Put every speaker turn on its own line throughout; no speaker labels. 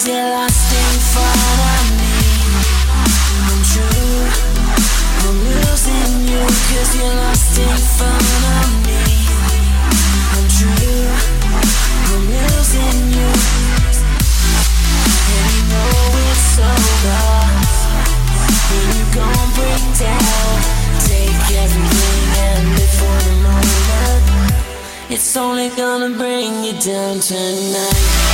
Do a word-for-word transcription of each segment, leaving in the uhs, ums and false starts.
you're lost in front of me. I'm true, I'm losing you, cause you're lost in front of me. I'm true, I'm losing you, and you know it's over. When you gon' break down, take everything and live for the moment. It's only gonna bring you down tonight.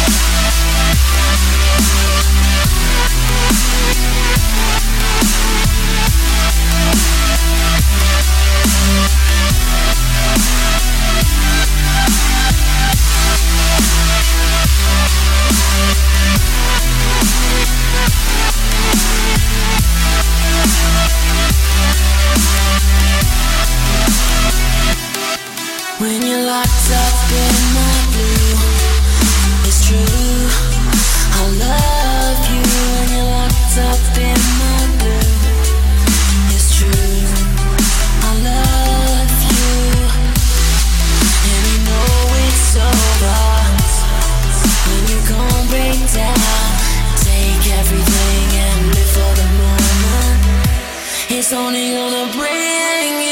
When you're locked up in my blue, it's true, I love you. When you're locked up in my blue, it's true, I love you. And you know it's over. When you gon' break down, take everything and live for the moment. It's only gonna bring you